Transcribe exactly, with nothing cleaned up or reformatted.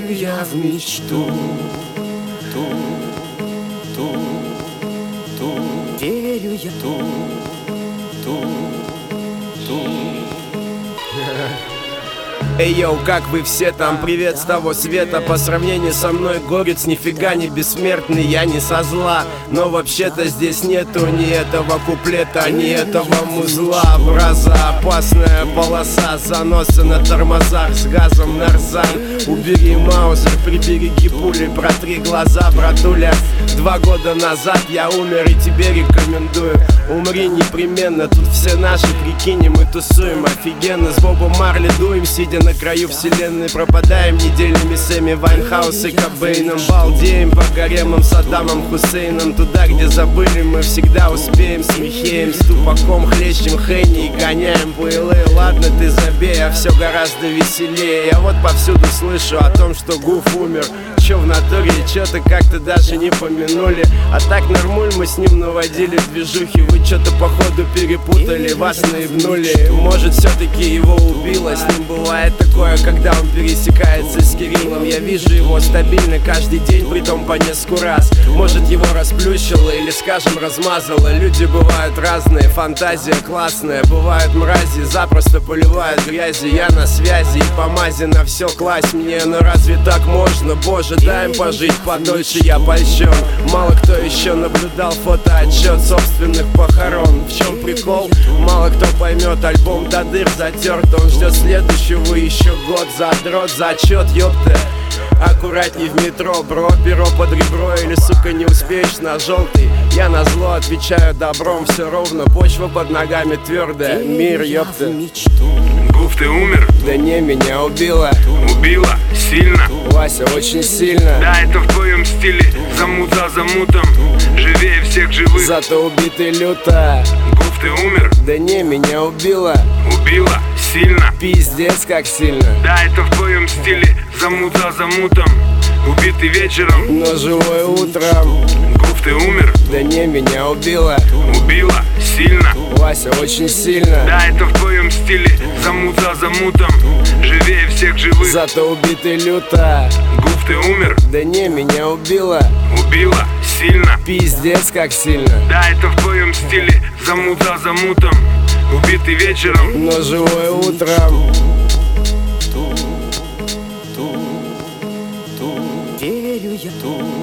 верю я в мечту, ту, ту, ту, верю я ту, ту, ту. Эй, йоу, как вы все там? Привет с того света. По сравнению со мной горец нифига не бессмертный. Я не со зла, но вообще-то здесь нету ни этого куплета, ни этого музла. Фраза опасная полоса, заносы на тормозах с газом нарзан. Убери маузер, прибереги пули, протри глаза, братуля. Два года назад я умер и тебе рекомендую. Умри непременно, тут все наши, прикинь, мы тусуем офигенно. С Бобом Марли дуем, сидя на краю вселенной. Пропадаем неделями с Эми Вайнхаус и Кобейном. Балдеем по гаремам Саддамом Хусейном. Туда, где забыли, мы всегда успеем. С Михеем, с Тупаком, хлещем Хенни и гоняем по эл эй. Ладно, ты забей, а все гораздо веселее. Я вот повсюду слышу о том, что Гуф умер. Чё в натуре, чё-то как-то даже не помянули. А так нормуль, мы с ним наводили движухи. Вы чё-то походу перепутали, вас наебнули. Может, все-таки его убило. С ним бывает такое, когда он пересекается с Кириллом. Я вижу его стабильно каждый день, притом по нескольку раз. Может, его расплющило или, скажем, размазало. Люди бывают разные, фантазия классная. Бывают мрази, запросто поливают грязи. Я на связи и по мази на все класть мне. Но разве так можно? Боже, дай им пожить подольше, я польщен. Мало кто еще наблюдал фотоотчет собственных похорон. В чем прикол? Мало кто поймет, альбом до дыр затерт. Он ждет следующего еще год. Задрот, зачет, ёпта. Аккуратней в метро, бро, перо под ребро. Или, сука, не успеешь на желтый. Я на зло отвечаю добром, все ровно. Почва под ногами твердая, мир, ёпта. Гуф, ты умер? Да не, меня убила. Убила? Сильно? Вася, очень сильно. Да, это в твоем стиле, замут за замутом. Живее всех живых. Зато убитый люто. Гуф, ты умер? Да не, меня убила. Убила? Сильно? Пиздец, как сильно. Да, это в твоем стиле, замут за замутом. Убитый вечером, но живой утром. Гуф, ты умер? Да не, меня убила. Убила? Сильно? Вася, очень сильно. Да, это в твоем стиле, замут за замутом. Живее всех живых. Зато убитый люто. Гуф, ты умер? Да не, меня убила. Убила? Сильно? Пиздец, как сильно. Да, это в твоем стиле, замут за замутом. Убитый вечером, но живой утром. Ту, ту, ту, верю я ту.